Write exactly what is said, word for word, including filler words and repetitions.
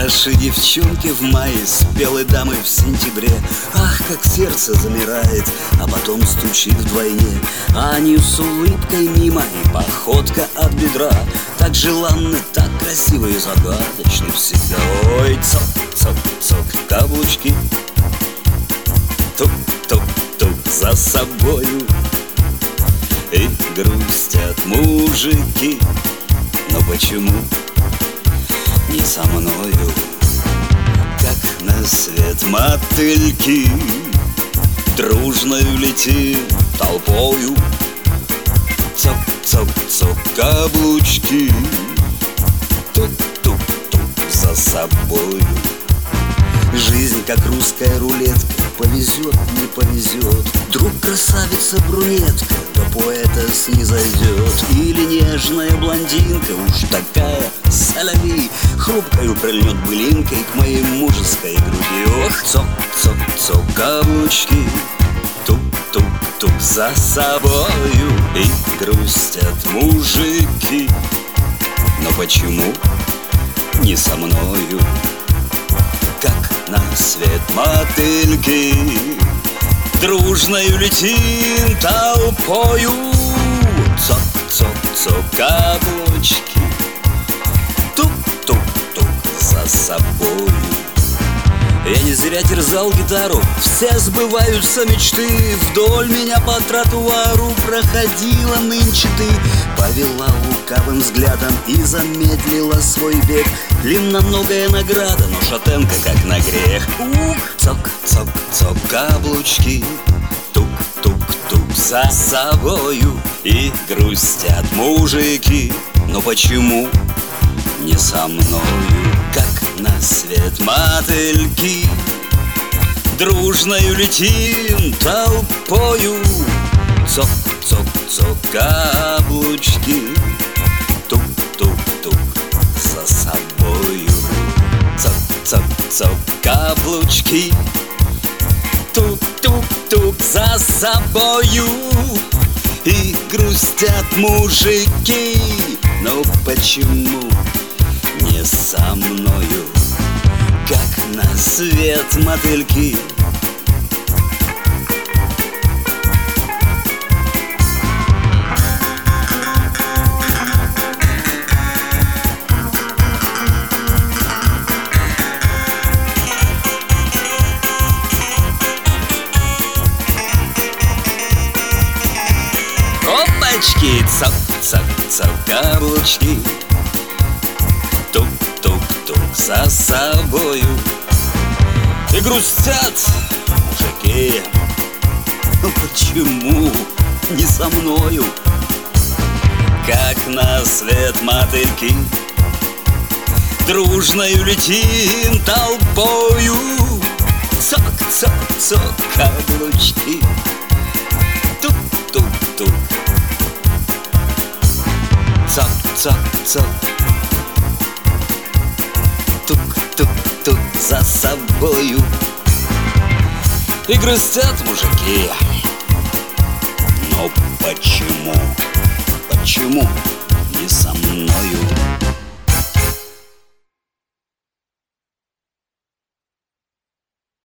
Наши девчонки в мае, спелые дамы в сентябре. Ах, как сердце замирает, а потом стучит вдвойне. А они с улыбкой мимо, и походка от бедра. Так желанны, так красивы и загадочны всегда. Ой, цок, цок, цок, каблучки, тук-тук-тук за собою. И грустят мужики, но почему не со мною? Как на свет мотыльки, дружною летим толпою. Цок-цок-цок каблучки, тук-тук-тук за собою. Жизнь, как русская рулетка, повезет, не повезет. Вдруг красавица-брюнетка до поэта снизойдет. Или нежная блондинка, уж такая соляви, хрупкою прильнет былинкой к моей мужеской груди. Ох, цок-цок-цок каблучки, тук-тук-тук за собою. И грустят мужики, но почему не со мною? Как на свет мотыльки, дружною летим толпою. Цок-цок-цок каблучки, тук-тук-тук за собою. Я не зря терзал гитару, все сбываются мечты. Вдоль меня по тротуару проходила нынче ты. Повела лукавым взглядом и замедлила свой бег. Длинноногая награда, но шатенка как на грех. Ух, цок-цок-цок каблучки, тук-тук-тук за собою. И грустят мужики, но почему не со мною? Как на свет мотыльки, дружною летим толпою. Цок-цок-цок каблучки, тук-тук-тук за собою. Цок-цок-цок каблучки, тук-тук-тук за собою. И грустят мужики, но почему не со мною? Как на свет мотыльки. Опачки, цок-цок-цок каблучки, тук-тук-тук за собою. И грустят мужики, но почему не со мною? Как на свет мотыльки, дружною летим толпою. Цок-цок-цок каблучки, тук-тук-тук. Цок-цок-цок, тук-тук-тук за собою. И грустят мужики, но почему, почему не со мною?